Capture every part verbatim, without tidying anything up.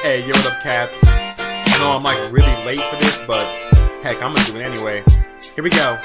Hey, yo, what up, cats? I know I'm like really late for this, but heck, I'm gonna do it anyway. Here we go.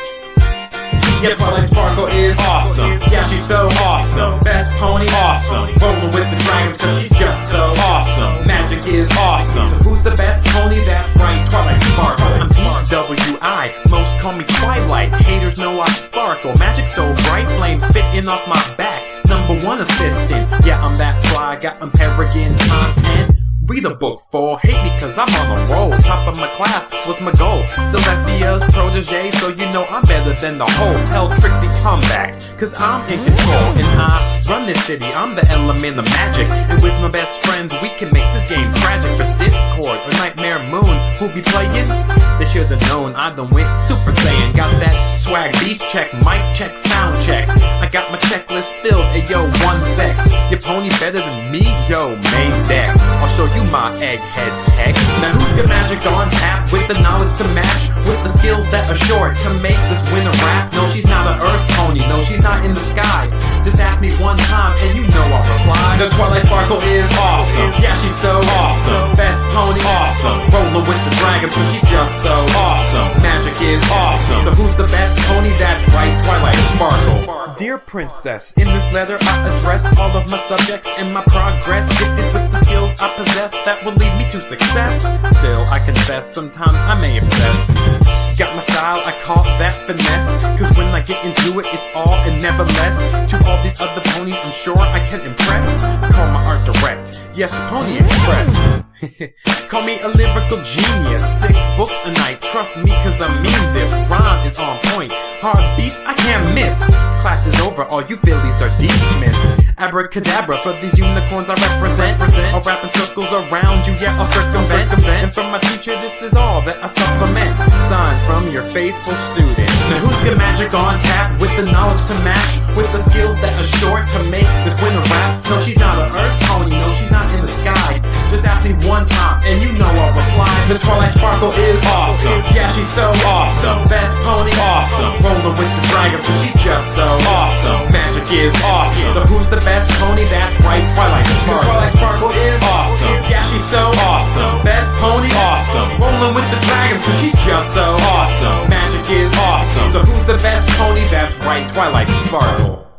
Yeah, Twilight Sparkle is awesome. Yeah, she's so awesome. Best pony, awesome. Rolling with the dragons, cause she's just so awesome. Magic is awesome. So who's the best pony? That's right, Twilight Sparkle. I'm T W I, most call me Twilight. Haters know I sparkle. Magic so bright, flames spitting off my back. Number one assistant. Yeah, I'm that fly, got Empyrean content. Read a book for, hate me cause I'm on a roll. Top of my class was my goal. Celestia's protege, so you know I'm better than the whole. Tell Trixie come back, cause I'm in control. And I run this city, I'm the element of magic. And with my best friends, we can make this game tragic. For Discord or Nightmare Moon, who be playing? They should've known I done went Super Saiyan. Got that swag beats check, mic check, sound check. I got my checklist filled, hey yo, one sec. Your pony better than me? Yo, main deck. I'll show you You my egghead tech. Now who's got magic on tap with the knowledge to match with the skills that are short to make this winner rap? No, she's not an earth pony. No, she's not in the sky. Just ask me one time and you know I'll reply. The Twilight Sparkle is awesome. Yeah, she's so awesome. Best pony, awesome. Rolling with the dragons, cause she's just so awesome. Magic is awesome. So who's the best pony? That's right, Twilight Sparkle. Dear princess, in this letter I address all of my subjects and my progress. Gifted with the skills I possess that will lead me to success. Still, I confess, sometimes I may obsess. Got my style, I call that finesse. Cause when I get into it, it's all and never less. To all these other ponies, I'm sure I can impress. Call my art direct, yes, Pony Express. Call me a lyrical genius. Six books a night, trust me cause I mean this. Rhyme is on point, hard beats I can't miss. Class is over, all you fillies are dismissed. Abracadabra, for these unicorns I represent. I'll wrap in circles around you, yeah, I'll circumvent. And from my teacher, this is all that I supplement. Sign from your faithful student. Now who's got magic on tap with the knowledge to match with the skills that are short to make this winner rap? No, she's not an earth pony, no, she's not in the sky. Just ask me one time and you know I'll reply. The Twilight Sparkle is awesome. Yeah, she's so awesome. Best pony, awesome. Rolling with the dragons, cause she's just so awesome. Magic is awesome. So who's the best pony? That's right, Twilight Sparkle. The Twilight Sparkle is awesome. Yeah, she's so awesome. Best pony, awesome. Rolling with the dragons, cause she's just so awesome. Magic is awesome. So who's the best pony? That's right, Twilight Sparkle.